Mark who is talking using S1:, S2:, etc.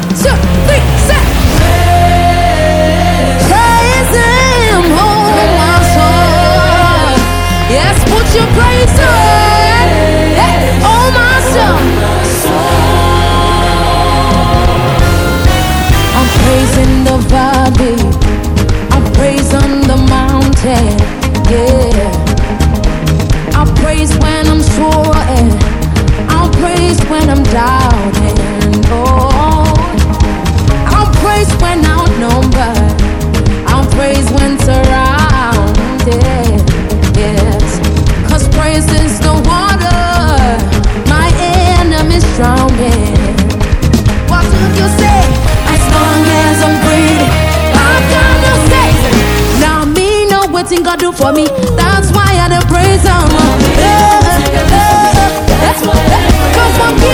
S1: two, three, set. Praise Him, oh my soul. Yes, put your praise to it. Yeah, oh my soul. I'm praising the valley. I'm praising the mountain. Yeah. I praise when I'm sure, and I'll praise when I'm doubting. Oh, I'll praise when outnumbered. I'll praise when surrounded. Yes, 'cause praise is the water my enemies drowning. What would you say? As long as I'm breathing, I'm gonna say. Now me know what thing God do for me. That's why I praise Him. That's what. 'Cause I'm